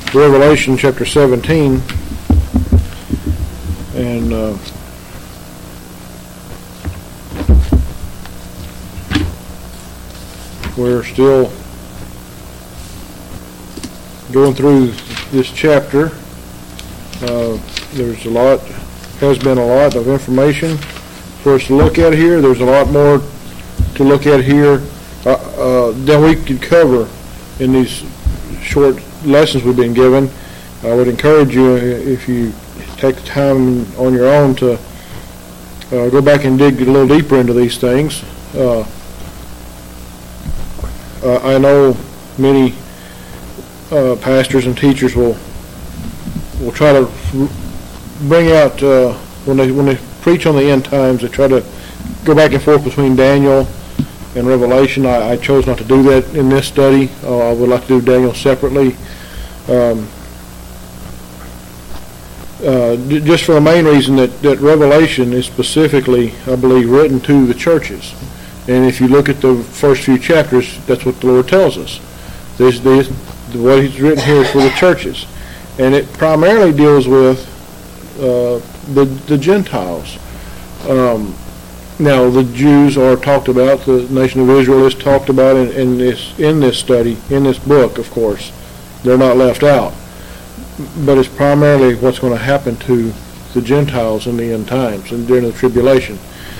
Revelation chapter 17, and we're still going through this chapter. There's has been a lot of information for us to look at here. There's a lot more to look at here than we could cover in these short lessons we've been given. I would encourage you, if you take the time on your own, to go back and dig a little deeper into these things. I know many pastors and teachers will try to bring out when they preach on the end times, they try to go back and forth between Daniel and Revelation. I chose not to do that in this study. I would like to do Daniel separately, just for the main reason that Revelation is specifically, I believe, written to the churches. And if you look at the first few chapters, that's what the Lord tells us. What He's written here is for the churches. And it primarily deals with the Gentiles. Now, the Jews are talked about. The nation of Israel is talked about in this study, in this book, of course. They're not left out. But it's primarily what's going to happen to the Gentiles in the end times and during the tribulation.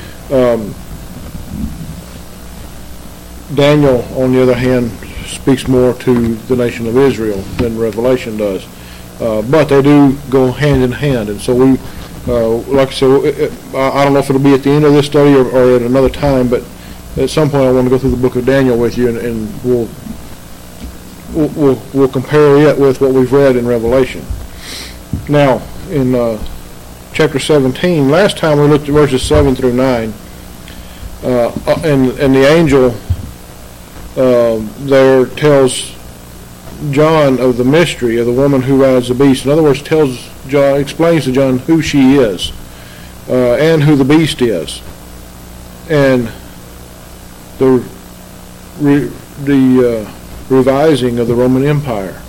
Daniel, on the other hand, speaks more to the nation of Israel than Revelation does. But they do go hand in hand. And so we, like I said, I don't know if it'll be at the end of this study or at another time, but at some point I want to go through the book of Daniel with you, and we'll compare it with what we've read in Revelation. Now, in chapter 17, last time we looked at verses 7 through 9, and the angel there tells John of the mystery of the woman who rides the beast. In other words, explains to John who she is and who the beast is, and the revising of the Roman Empire.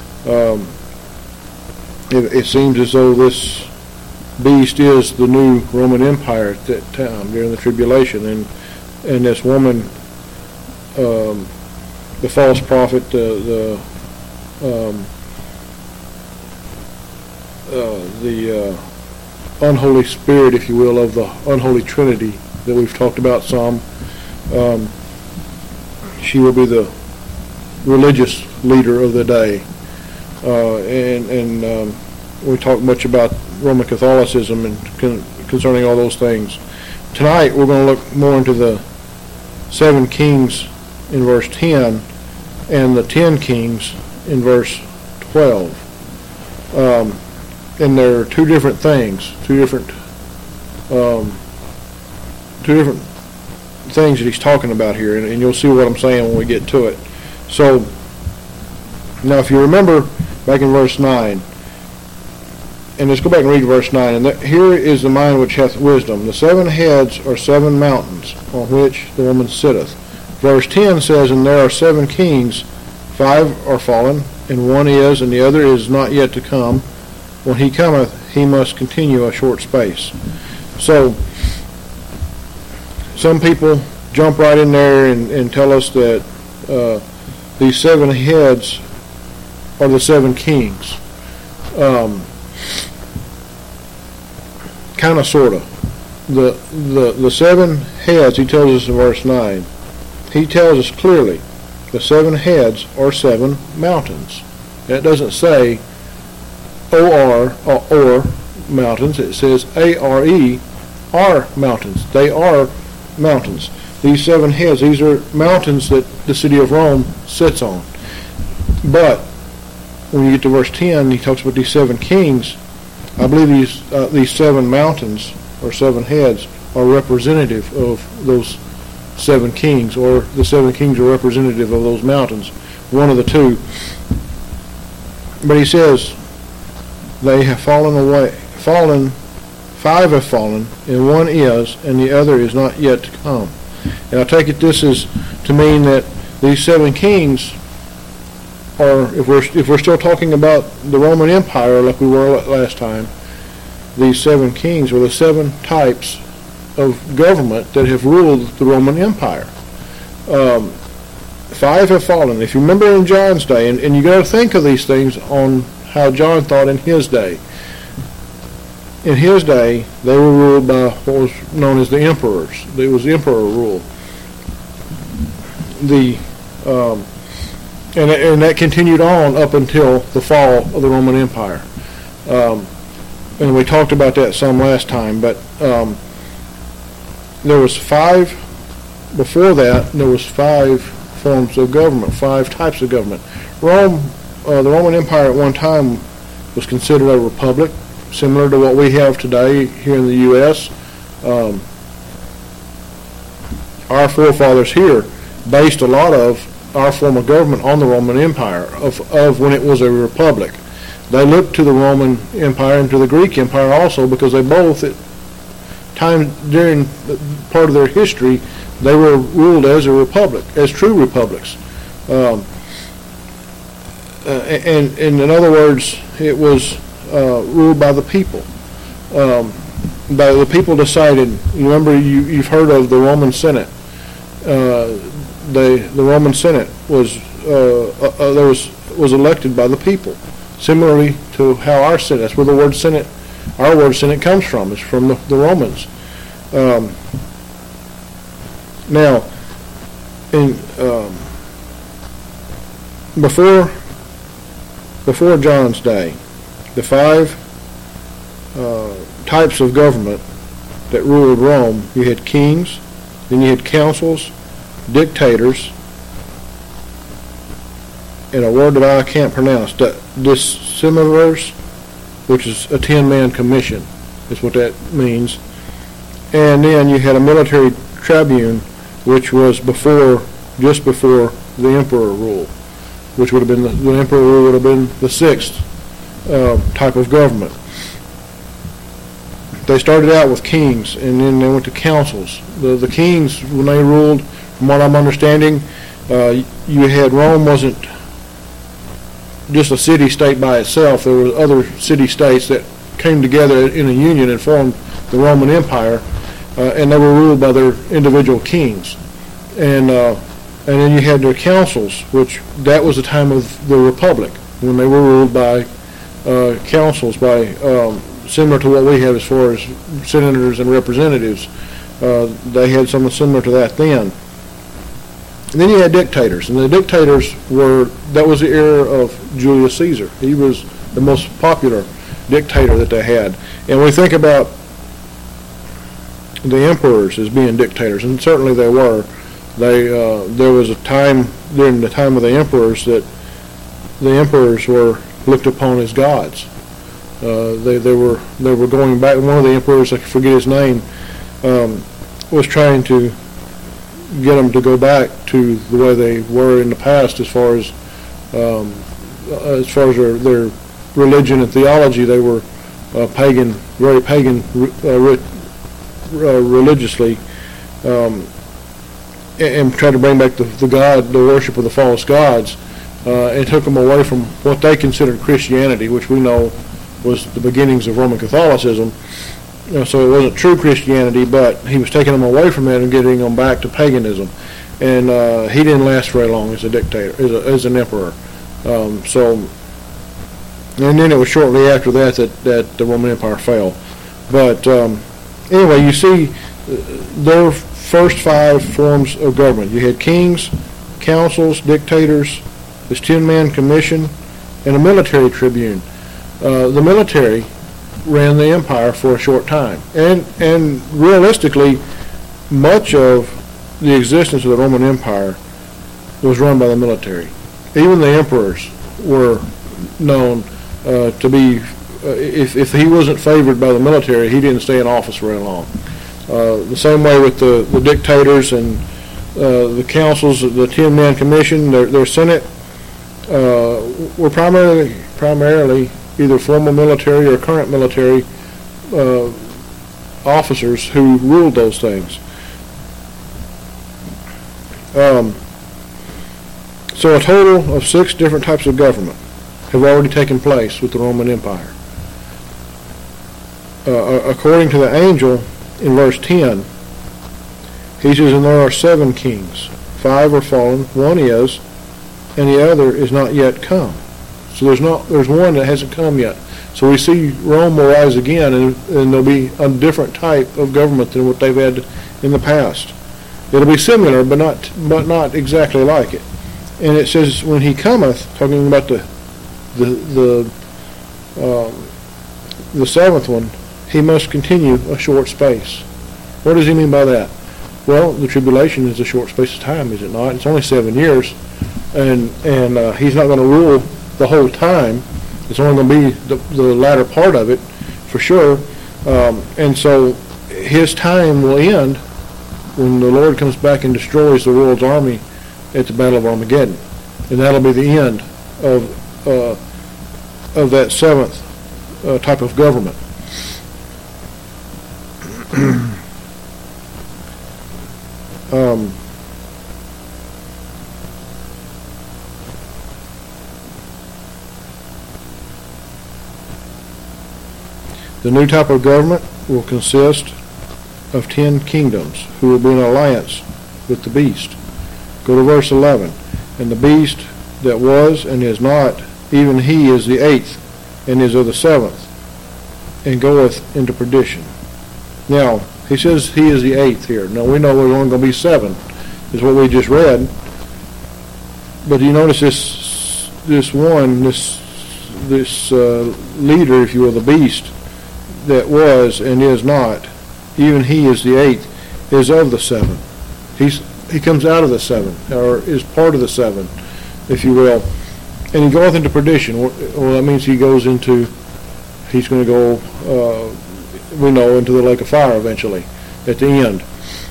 It seems as though this beast is the new Roman Empire at that time during the tribulation, and this woman, the false prophet, the unholy spirit, if you will, of the unholy Trinity that we've talked about some. She will be the religious leader of the day, and we talk much about Roman Catholicism and concerning all those things. Tonight we're going to look more into the 7 kings in verse 10 and the 10 kings in verse 12. And there are two different things, two different things that he's talking about here, and you'll see what I'm saying when we get to it. So, now if you remember back in verse 9, and let's go back and read verse 9, and here is the mind which hath wisdom. The 7 heads are 7 mountains on which the woman sitteth. Verse 10 says, and there are 7 kings, 5 are fallen, and one is, and the other is not yet to come. When he cometh, he must continue a short space. So, some people jump right in there and tell us that these 7 heads are the 7 kings. Kind of, sort of. The 7 heads, he tells us in verse 9, he tells us clearly the 7 heads are 7 mountains. That doesn't say O-R or mountains. It says A-R-E are mountains. They are mountains. These 7 heads, these are mountains that the city of Rome sits on. But when you get to verse 10, he talks about these 7 kings. I believe these 7 mountains or 7 heads are representative of those 7 kings, or the 7 kings are representative of those mountains, one of the two. But he says they have fallen away. 5 have fallen, and one is, and the other is not yet to come. And I take it this is to mean that these 7 kings or if we're still talking about the Roman Empire like we were last time, these 7 kings are the 7 types of government that have ruled the Roman Empire. 5 have fallen. If you remember in John's day, and you got to think of these things on how John thought in his day. In his day, they were ruled by what was known as the emperors. It was emperor rule. And that continued on up until the fall of the Roman Empire. And we talked about that some last time, but there was 5 before that. There was 5 forms of government, 5 types of government. The Roman Empire at one time was considered a republic, similar to what we have today here in the U.S. Our forefathers here based a lot of our form of government on the Roman Empire of when it was a republic. They looked to the Roman Empire and to the Greek Empire also because they both, at times during part of their history, they were ruled as a republic, as true republics. And in other words, it was ruled by the people. By the people decided. You remember, you've heard of the Roman Senate. The Roman Senate was elected by the people, similarly to how our Senate. That's where the word Senate, our word Senate, comes from. It's from the Romans. Now, before John's day, the 5 types of government that ruled Rome, you had kings, then you had councils, dictators, and a word that I can't pronounce, decimvirs, which is a 10-man commission, is what that means. And then you had a military tribune, which was just before the emperor rule, which would have been the emperor rule would have been the 6th type of government. They started out with kings, and then they went to councils. The kings, when they ruled, from what I'm understanding, you had Rome wasn't just a city-state by itself. There were other city-states that came together in a union and formed the Roman Empire, and they were ruled by their individual kings. And then you had their councils, which that was the time of the Republic, when they were ruled by councils, by similar to what we have as far as senators and representatives. They had something similar to that then. And then you had dictators, and the dictators that was the era of Julius Caesar. He was the most popular dictator that they had. And we think about the emperors as being dictators, and certainly they were. There was a time during the time of the emperors that the emperors were looked upon as gods. They were going back. One of the emperors, I forget his name, was trying to get them to go back to the way they were in the past, as far as their religion and theology. They were pagan, very pagan religiously, and tried to bring back the worship of the false gods, and took them away from what they considered Christianity, which we know was the beginnings of Roman Catholicism. So it wasn't true Christianity, but he was taking them away from it and getting them back to paganism. And he didn't last very long as a dictator, as an emperor. And then it was shortly after that the Roman Empire fell. But anyway, you see their first 5 forms of government. You had kings, councils, dictators, this 10-man commission, and a military tribune. The military ran the empire for a short time, and realistically, much of the existence of the Roman Empire was run by the military. Even the emperors were known to be, if he wasn't favored by the military, he didn't stay in office very long. The same way with the dictators and the councils, the 10-man commission, their senate were primarily either former military or current military officers who ruled those things. So a total of 6 different types of government have already taken place with the Roman Empire. According to the angel in verse 10, he says, and there are 7 kings. 5 are fallen, 1 is, and the other is not yet come. So there's one that hasn't come yet. So we see Rome will rise again, and there'll be a different type of government than what they've had in the past. It'll be similar, but not exactly like it. And it says, when he cometh, talking about the 7th one, he must continue a short space. What does he mean by that? Well, the tribulation is a short space of time, is it not? It's only 7 years, and he's not going to rule the whole time. It's only going to be the latter part of it, for sure. And so his time will end when the Lord comes back and destroys the world's army at the Battle of Armageddon, and that'll be the end of that 7th type of government. The new type of government will consist of 10 kingdoms who will be in alliance with the beast. Go to verse 11. And the beast that was and is not, even he is the 8th, and is of the 7th, and goeth into perdition. Now, he says he is the 8th here. Now, we know there's only going to be 7, is what we just read. But you notice this leader, if you will, the beast, that was and is not, even he is the 8th, is of the 7. He comes out of the 7, or is part of the 7, if you will. And he goeth into perdition. Well, that means he's going to go, we know, into the lake of fire eventually, at the end.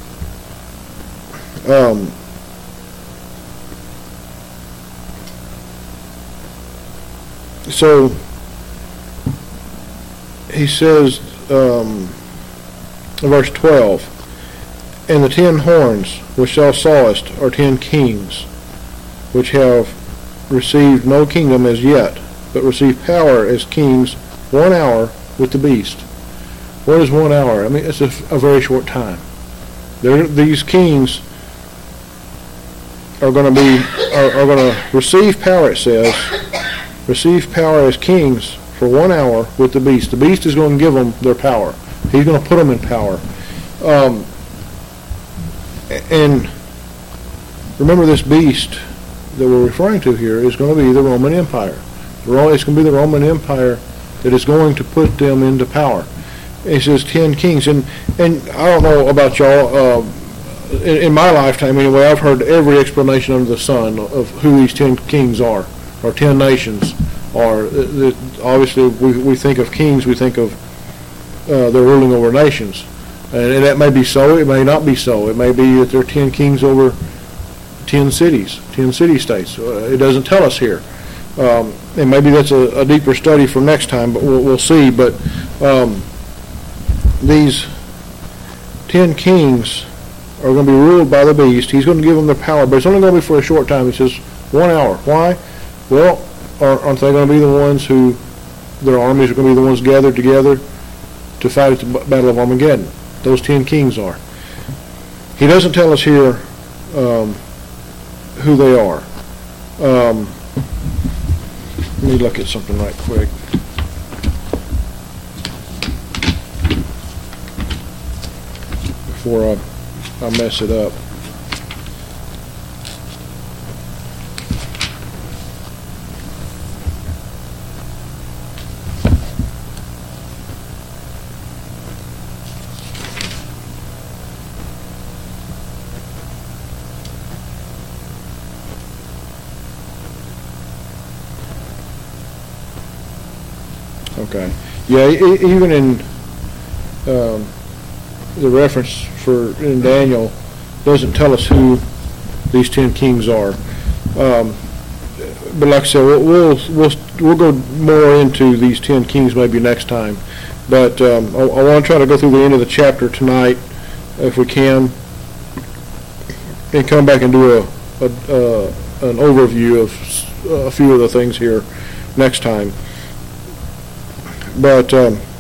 So, he says, in verse 12, and the 10 horns which thou sawest are 10 kings, which have received no kingdom as yet, but receive power as kings 1 hour with the beast. What is 1 hour? I mean, it's a very short time. These kings are going to receive power, it says, receive power as kings for 1 hour with the beast. The beast is going to give them their power. He's going to put them in power. And remember, this beast that we're referring to here is going to be the Roman Empire. It's going to be the Roman Empire that is going to put them into power. It says 10 kings. And I don't know about y'all, in my lifetime anyway, I've heard every explanation under the sun of who these 10 kings are, or 10 nations are. Obviously, we think of kings, we think of they're ruling over nations. And that may be so, it may not be so. It may be that there are 10 kings over 10 cities, 10 city-states. It doesn't tell us here. And maybe that's a deeper study for next time, but we'll see. But these 10 kings are going to be ruled by the beast. He's going to give them their power, but it's only going to be for a short time. He says 1 hour. Why? Well, aren't they going to be the ones who, their armies are going to be the ones gathered together to fight at the Battle of Armageddon? Those 10 kings are. He doesn't tell us here who they are. Let me look at something right quick. Before I mess it up. Okay. Yeah, even in the reference in Daniel doesn't tell us who these 10 kings are. But like I said, we'll go more into these 10 kings maybe next time. But I want to try to go through the end of the chapter tonight, if we can, and come back and do an overview of a few of the things here next time. But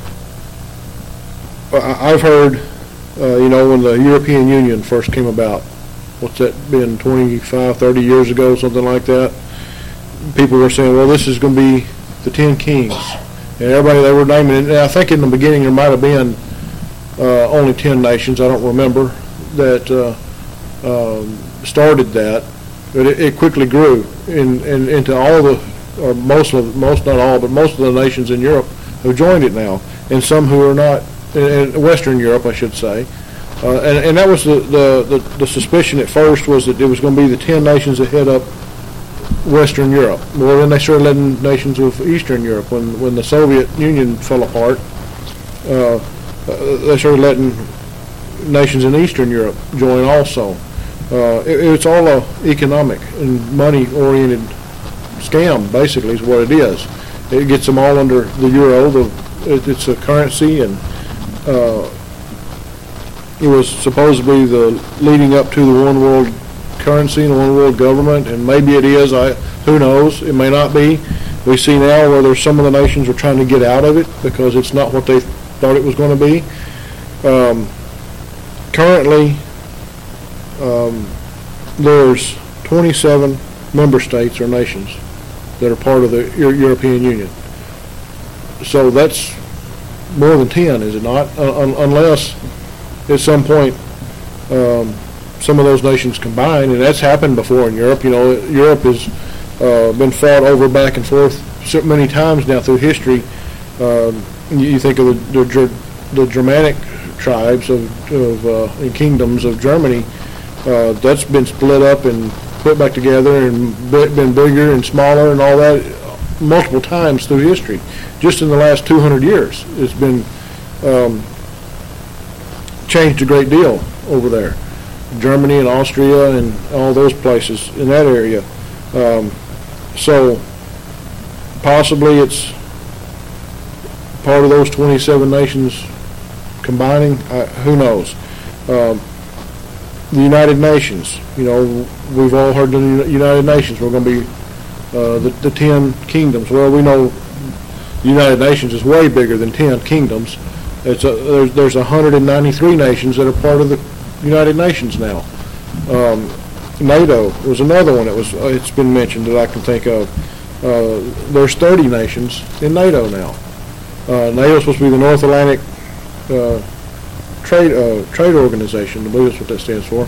I've heard, when the European Union first came about, what's that been, 25, 30 years ago, something like that, people were saying, well, this is going to be the 10 kings. And everybody, they were naming it. And I think in the beginning there might have been only 10 nations, I don't remember, that started that. But it quickly grew into all the, or most, not all, but most of the nations in Europe have joined it now. And some who are not, in Western Europe, I should say. And that was the suspicion at first, was that it was going to be the 10 nations that head up Western Europe. Well, then they started letting nations of Eastern Europe. When the Soviet Union fell apart, they started letting nations in Eastern Europe join also. It's all a economic and money-oriented scam, basically, is what it is. It gets them all under the euro. It's a currency, and it was supposedly the leading up to the one world currency and the one world government, and maybe it is. Who knows? It may not be. We see now where there's some of the nations are trying to get out of it because it's not what they thought it was going to be. Currently, there's 27 member states or nations that are part of the European Union. So that's more than 10, is it not? Unless at some point some of those nations combine, and that's happened before in Europe. Europe has been fought over back and forth so many times now through history. You think of the Germanic tribes and kingdoms of Germany. That's been split up and put back together and been bigger and smaller and all that multiple times through history. Just in the last 200 years, it's been changed a great deal over there. Germany and Austria and all those places in that area. So possibly it's part of those 27 nations combining. Who knows? The United Nations. We've all heard the United Nations. We're going to be the 10 kingdoms. Well, we know the United Nations is way bigger than 10 kingdoms. There's 193 nations that are part of the United Nations now. NATO was another one it's been mentioned that I can think of. There's 30 nations in NATO now. NATO is supposed to be the North Atlantic Trade Organization. I believe that's what that stands for.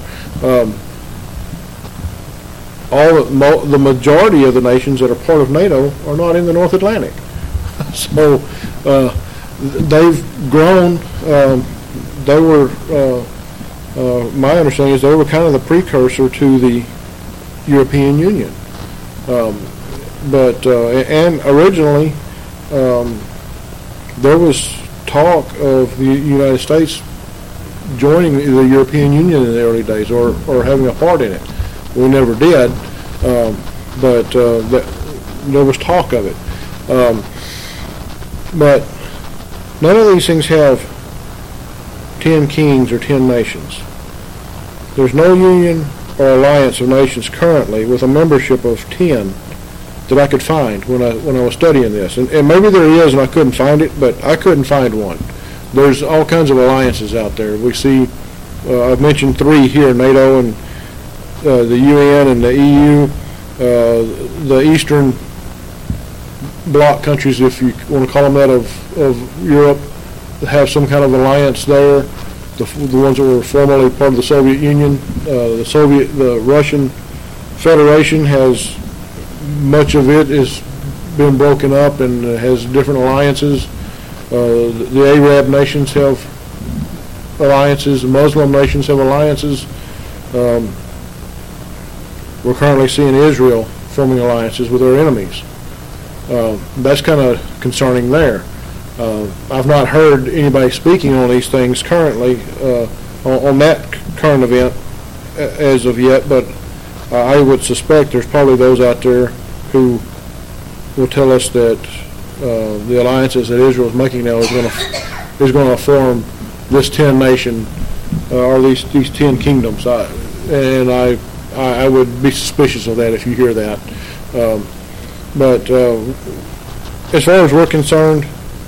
The majority of the nations that are part of NATO are not in the North Atlantic. So they've grown. They were, my understanding is they were kind of the precursor to the European Union. And originally there was talk of the United States joining the European Union in the early days, or having a part in it. We never did, but there was talk of it. But none of these things have 10 kings or 10 nations. There's no union or alliance of nations currently with a membership of 10 that I could find when I was studying this. And maybe there is and I couldn't find it, but I couldn't find one. There's all kinds of alliances out there. We see, I've mentioned 3 here, NATO and the UN and the EU, the Eastern Bloc countries, if you want to call them that, of Europe, have some kind of alliance there. The ones that were formerly part of the Soviet Union, the Russian Federation has, much of it has been broken up and has different alliances. The Arab nations have alliances. The Muslim nations have alliances. We're currently seeing Israel forming alliances with their enemies. That's kind of concerning there. I've not heard anybody speaking on these things currently, on that current event as of yet, but I would suspect there's probably those out there who will tell us that the alliances that Israel is making now is going to form this 10 nation or these 10 kingdoms. I I would be suspicious of that if you hear that. But as far as we're concerned,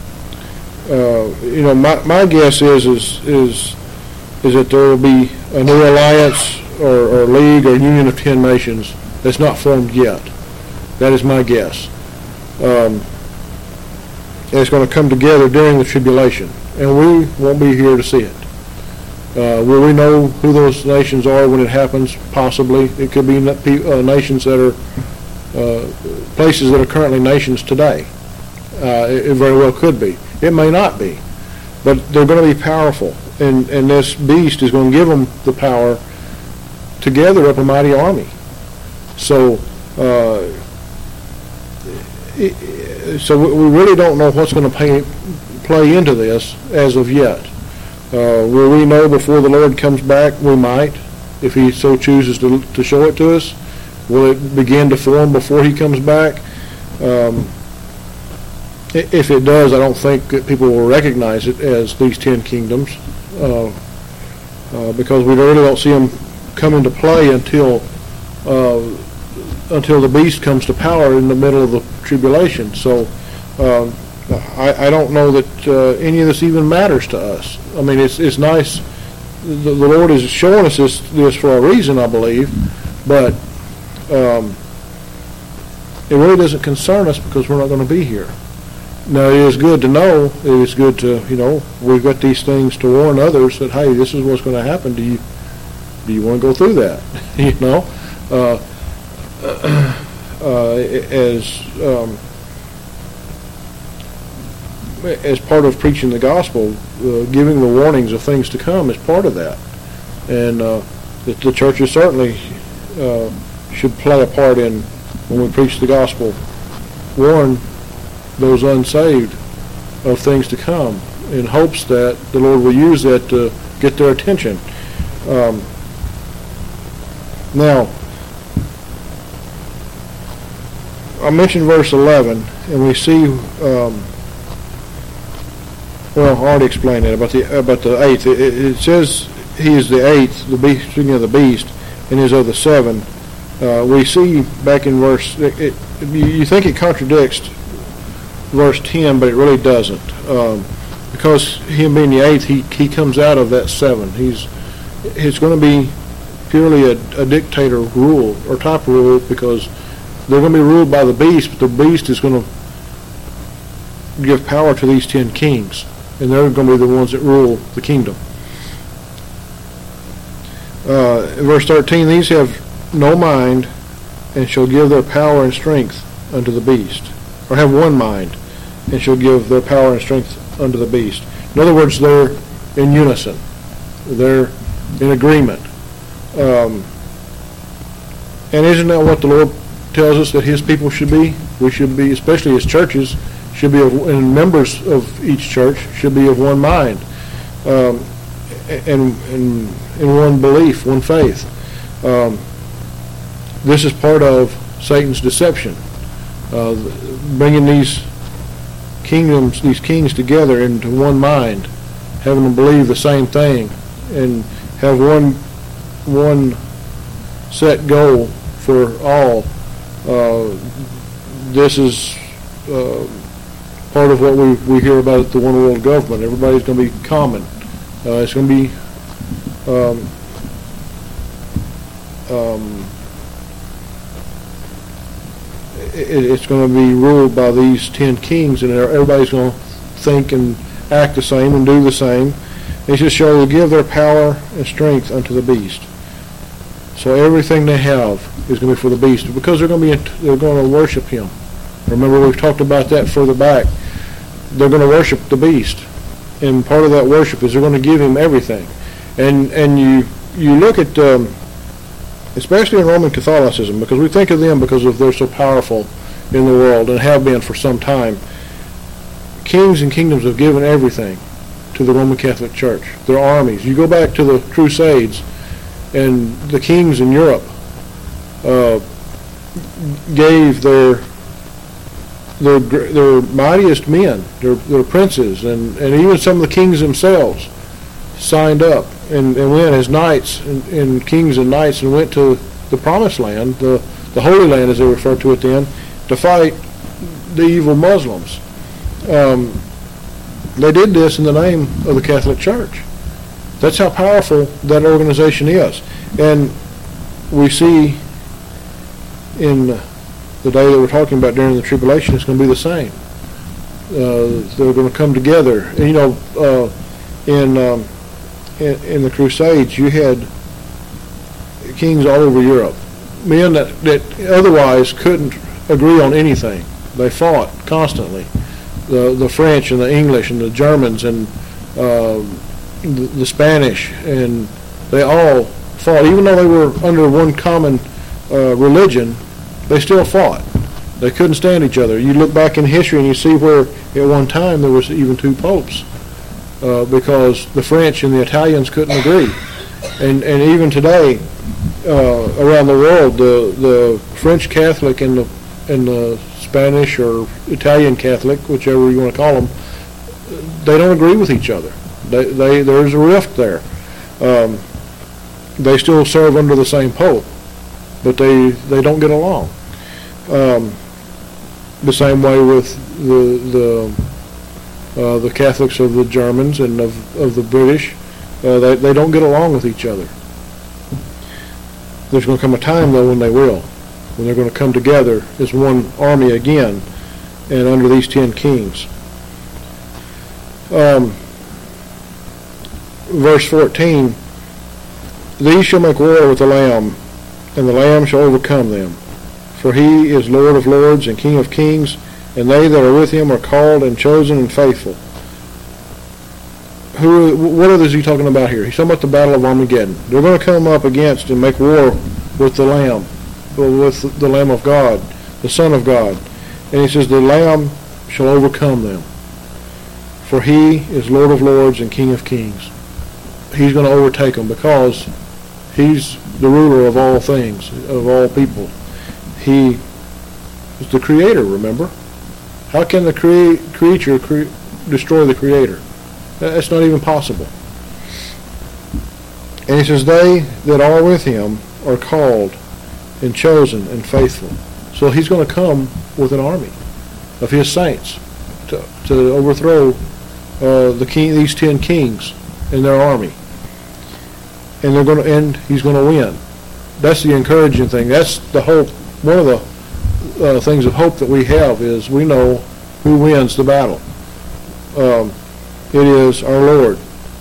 my guess is that there will be a new alliance or league or union of 10 nations that's not formed yet. That is my guess. And it's going to come together during the tribulation, and we won't be here to see it. Will we know who those nations are when it happens? Possibly. It could be nations that are places that are currently nations today. It very well could be. It may not be, but they're going to be powerful, and this beast is going to give them the power to gather up a mighty army. So we really don't know what's going to play into this as of yet. Will we know before the Lord comes back? We might, if He so chooses to show it to us. Will it begin to form before He comes back? If it does, I don't think that people will recognize it as these 10 kingdoms, because we really don't see them come into play until the beast comes to power in the middle of the tribulation. So I don't know that any of this even matters to us. I mean, it's nice. The Lord is showing us this for a reason, I believe, but it really doesn't concern us because we're not going to be here. Now, it is good to know. It is good to, we've got these things to warn others that, hey, this is what's going to happen. Do you want to go through that? As part of preaching the gospel, giving the warnings of things to come is part of that. And the churches certainly should play a part in, when we preach the gospel, warn those unsaved of things to come, in hopes that the Lord will use that to get their attention. Now, I mentioned verse 11, and we see, I already explained that about the eighth. It says he is the eighth, the beast, speaking of the beast, and is of the seven. We see back in verse, you think it contradicts verse 10, but it really doesn't. Because him being the eighth, he comes out of that seven. It's going to be purely a dictator rule, or type rule, because they're going to be ruled by the beast, but the beast is going to give power to these 10 kings, and they're going to be the ones that rule the kingdom. In verse 13, these have no mind, and shall give their power and strength unto the beast, or have one mind, and shall give their power and strength unto the beast. In other words, they're in unison. They're in agreement. And isn't that what the Lord tells us that His people should be? We should be, especially as churches, should be, and members of each church should be of one mind, and in one belief, one faith. This is part of Satan's deception, bringing these kings together into one mind, having them believe the same thing, and have one set goal for all. This is part of what we hear about the one world government. Everybody's going to be common. It's going to be it's going to be ruled by these 10 kings, and everybody's going to think and act the same and do the same. It just shall give their power and strength unto the beast. So everything they have is going to be for the beast, because they're going to worship him. Remember, we've talked about that further back. They're going to worship the beast, and part of that worship is they're going to give him everything. And you look at, especially in Roman Catholicism, because we think of them because they're so powerful in the world and have been for some time. Kings and kingdoms have given everything to the Roman Catholic Church. Their armies. You go back to the Crusades, and the kings in Europe gave their mightiest men, their princes, and even some of the kings themselves signed up and went as knights and kings and knights, and went to the promised land, the Holy Land as they referred to it then, to fight the evil Muslims. They did this in the name of the Catholic Church. That's how powerful that organization is. And we see in the day that we're talking about during the tribulation, it's going to be the same. They're going to come together. And, you know, in the Crusades, you had kings all over Europe, men that otherwise couldn't agree on anything. They fought constantly. The French and the English and the Germans and the Spanish, and they all fought. Even though they were under one common religion, they still fought. They couldn't stand each other. You look back in history and you see where at one time there was even two popes because the French and the Italians couldn't agree. And even today, around the world, the French Catholic and the Spanish or Italian Catholic, whichever you want to call them, they don't agree with each other. There's a rift there. They still serve under the same pope, but they don't get along. The same way with the Catholics of the Germans and of the British, they don't get along with each other. There's going to come a time, though, when they will, when they're going to come together as one army again, and under these 10 kings. Verse 14, these shall make war with the Lamb, and the Lamb shall overcome them. For he is Lord of lords and King of kings, and they that are with him are called and chosen and faithful. What is he talking about here? He's talking about the battle of Armageddon. They're going to come up against and make war with the Lamb, with the Lamb of God, the Son of God. And he says, the Lamb shall overcome them. For he is Lord of lords and King of kings. He's going to overtake them because he's the ruler of all things, of all people. He is the creator, remember? How can the creature destroy the creator? That's not even possible. And he says, they that are with him are called and chosen and faithful. So he's going to come with an army of his saints to overthrow these 10 kings and their army. And he's going to win. That's the encouraging thing. That's the hope. One of the things of hope that we have is we know who wins the battle. It is our Lord.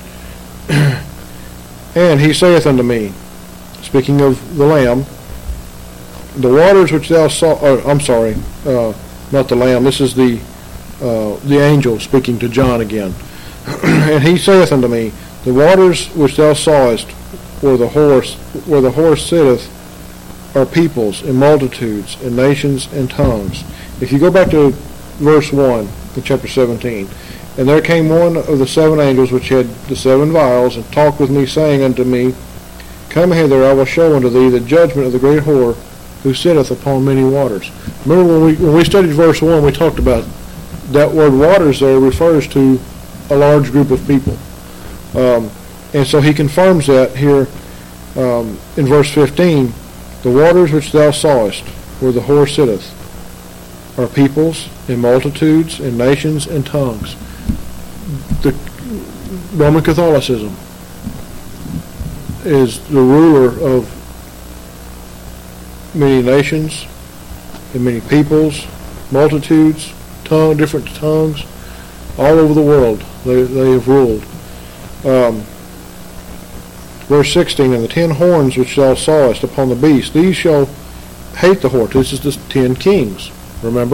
And he saith unto me, speaking of the Lamb, the waters which thou saw, not the Lamb, this is the angel speaking to John again. And he saith unto me, the waters which thou sawest where the horse sitteth are peoples and multitudes and nations and tongues. If you go back to verse 1 in chapter 17, and there came one of the 7 angels which had the 7 vials, and talked with me, saying unto me, come hither, I will show unto thee the judgment of the great whore, who sitteth upon many waters. Remember when we studied verse 1, we talked about that word waters there refers to a large group of people. And so he confirms that here in verse 15, the waters which thou sawest, where the whore sitteth, are peoples and multitudes and nations and tongues. The Roman Catholicism is the ruler of many nations and many peoples, multitudes, different tongues, all over the world. They have ruled. Verse 16, and the 10 horns which thou sawest upon the beast, these shall hate the whore. This is the 10 kings, remember?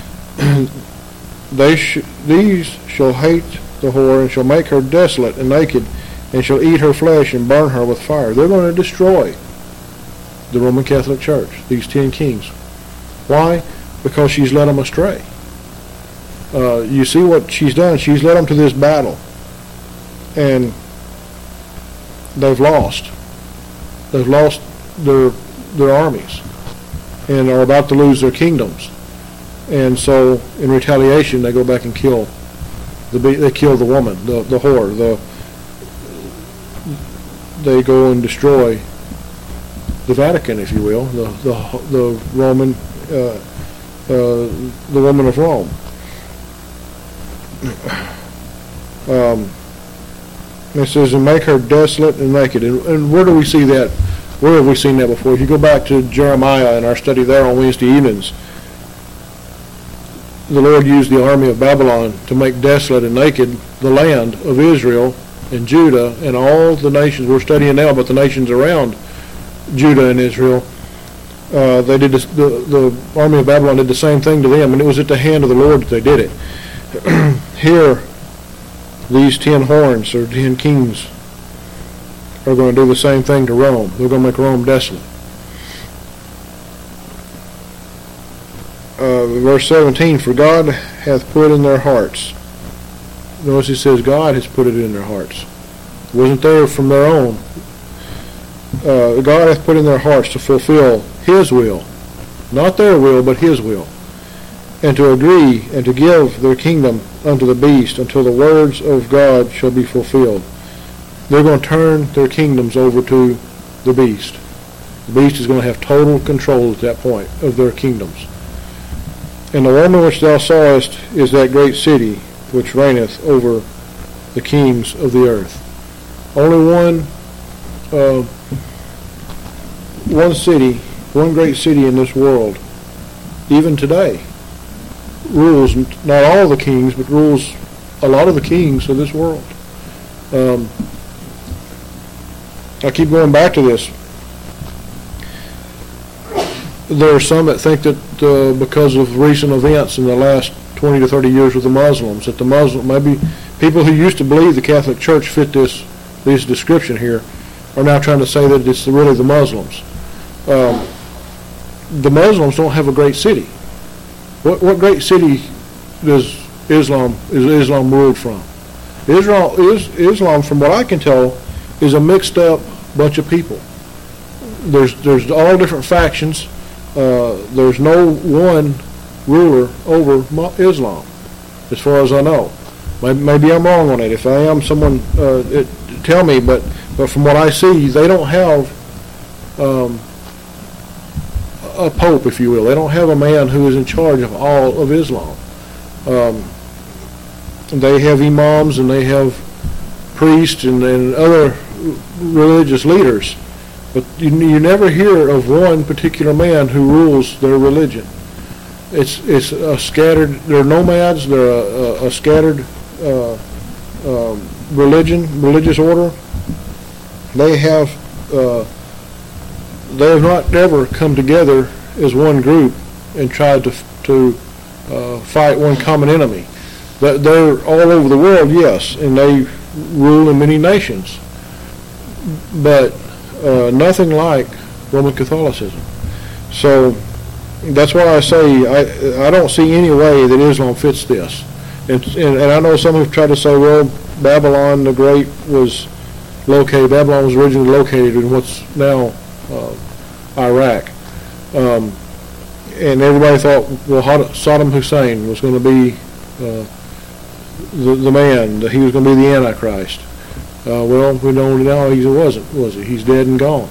These shall hate the whore, and shall make her desolate and naked, and shall eat her flesh and burn her with fire. They're going to destroy the Roman Catholic Church, these 10 kings. Why? Because she's led them astray. You see what she's done. She's led them to this battle, and they've lost. They've lost their armies and are about to lose their kingdoms. And so, in retaliation, they go back and kill the woman, the whore. They go and destroy the Vatican, if you will, the Roman, the woman of Rome. It says, and make her desolate and naked. And where do we see that? Where have we seen that before? If you go back to Jeremiah and our study there on Wednesday evenings, the Lord used the army of Babylon to make desolate and naked the land of Israel and Judah and all the nations we're studying now, but the nations around Judah and Israel. They did this, the army of Babylon did the same thing to them, and it was at the hand of the Lord that they did it. Here, these 10 horns, or 10 kings, are going to do the same thing to Rome. They're going to make Rome desolate. Verse 17, for God hath put in their hearts. Notice it says God has put it in their hearts. It wasn't there from their own. God hath put in their hearts to fulfill His will. Not their will, but His will. And to agree and to give their kingdom unto the beast until the words of God shall be fulfilled. They're going to turn their kingdoms over to the beast. The beast is going to have total control at that point of their kingdoms. And the woman which thou sawest is that great city which reigneth over the kings of the earth. Only one city, one great city in this world, even today, rules not all the kings, but rules a lot of the kings of this world. I keep going back to this. There are some that think that because of recent events in the last 20 to 30 years with the Muslims, that the Muslim, maybe people who used to believe the Catholic Church fit this description here, are now trying to say that it's really the Muslims. The Muslims don't have a great city. What great city is Islam ruled from? Islam, from what I can tell, is a mixed up bunch of people. There's all different factions. There's no one ruler over Islam, as far as I know. Maybe I'm wrong on it. If I am, someone tell me. But from what I see, they don't have a pope, if you will. They don't have a man who is in charge of all of Islam. They have imams and they have priests and other religious leaders. But you never hear of one particular man who rules their religion. It's a scattered. They're nomads. They're a scattered religious order. They have not ever come together as one group and tried to fight one common enemy. They're all over the world, yes, and they rule in many nations, but nothing like Roman Catholicism. So that's why I say I don't see any way that Islam fits this. And I know some have tried to say, well, Babylon the Great was located. Babylon was originally located in what's now Iraq, and everybody thought, well, Saddam Hussein was going to be the man, that he was going to be the Antichrist. Well, we know now he wasn't, was he? He's dead and gone.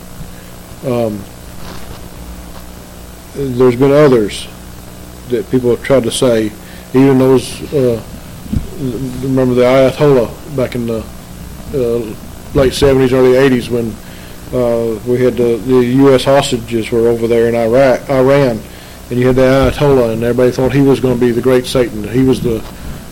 There's been others that people have tried to say, even those, remember the Ayatollah back in the late 70s, early 80s, when we had the U.S. hostages were over there in Iran, and you had the Ayatollah, and everybody thought he was going to be the great Satan. He was the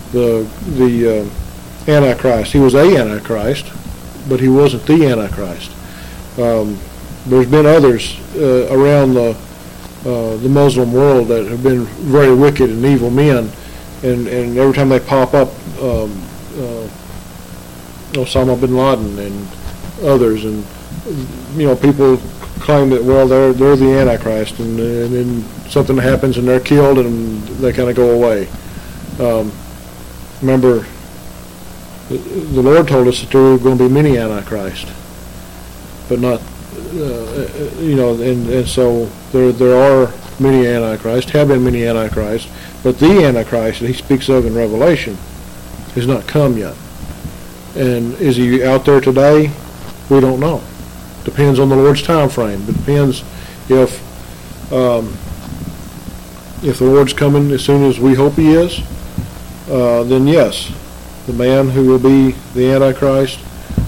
Antichrist. He was a Antichrist, but he wasn't the Antichrist. There's been others around the Muslim world that have been very wicked and evil men, and every time they pop up, Osama bin Laden and others, and people claim that, well, they're the Antichrist, and then something happens and they're killed and they kind of go away. Remember, the Lord told us that there were going to be many Antichrists, but not, and so there are many Antichrists, have been many Antichrists, but the Antichrist that he speaks of in Revelation has not come yet. And is he out there today? We don't know. Depends on the Lord's time frame. It depends if the Lord's coming as soon as we hope He is, then yes, the man who will be the Antichrist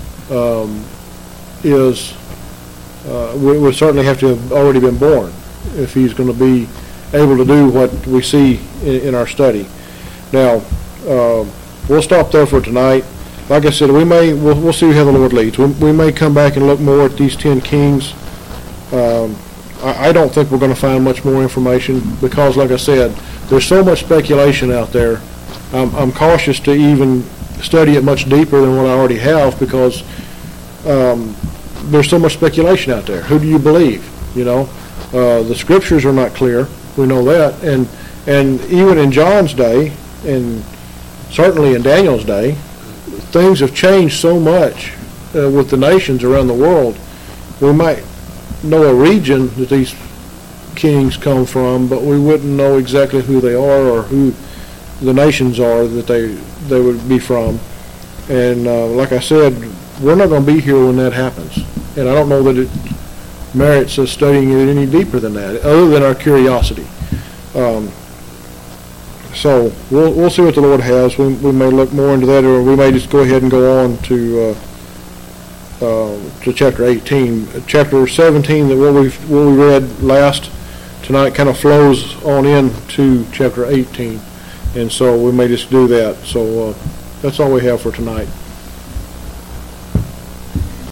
would certainly have to have already been born if he's going to be able to do what we see in our study. Now, we'll stop there for tonight. Like I said, we'll see how the Lord leads. We may come back and look more at these 10 kings. I don't think we're going to find much more information because, like I said, there's so much speculation out there. I'm cautious to even study it much deeper than what I already have because there's so much speculation out there. Who do you believe? The scriptures are not clear. We know that, and even in John's day, and certainly in Daniel's day, things have changed so much with the nations around the world. We might know a region that these kings come from, but we wouldn't know exactly who they are or who the nations are that they would be from. And like I said, we're not going to be here when that happens. And I don't know that it merits us studying it any deeper than that, other than our curiosity. So we'll see what the Lord has. We may look more into that, or we may just go ahead and go on to chapter 18. Chapter 17, that what we read last tonight, kind of flows on into chapter 18, and so we may just do that. So that's all we have for tonight.